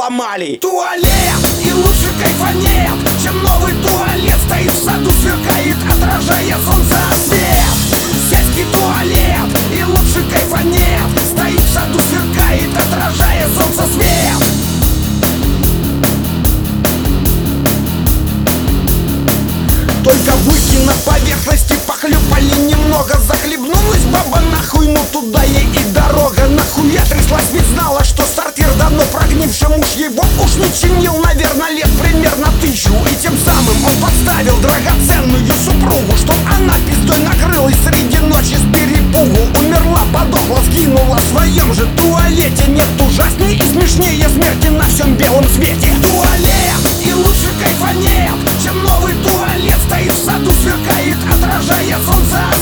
поломали. Туалет, и лучше кайфанет, чем новый туалет. Стоит в саду, сверкает, отражая солнце свет. Сельский туалет, и лучше кайфанет, стоит в саду, сверкает, отражая солнце свет. Только бульки на поверхности похлюпали немного. Захлебнулась баба нахуй, ну туда ей и дорога. Нахуя тряслась, ведь знала, что сортир давно прогнивший. Муж его уж не чинил, наверное, лет примерно 1000. И тем самым он подставил драгоценную супругу, чтоб она пиздой накрылась среди ночи с перепугу. Умерла, подохла, сгинула в своем же туалете. Нет ужаснее и смешнее смерти на всем белом свете. Туалет, и лучше кайфанет, чем новый туалет. Стоит в саду, сверкает, отражая солнце